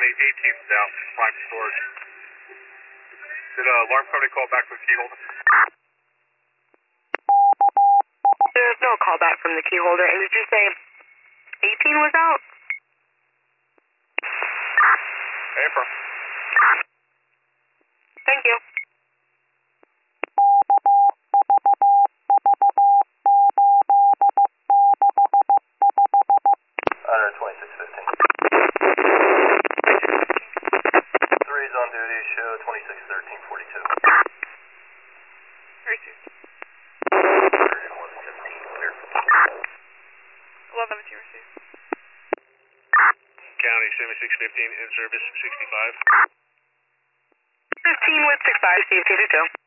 18 south, prime storage. Did alarm company call back from the key holder? There's no call back from the key holder. And did you say 18 was out? April. Thank you. Under 2615. 3's on duty, show 261342. Receive. 11-2 receive. County 7615 in service 65. 15 with 65, Steve 222.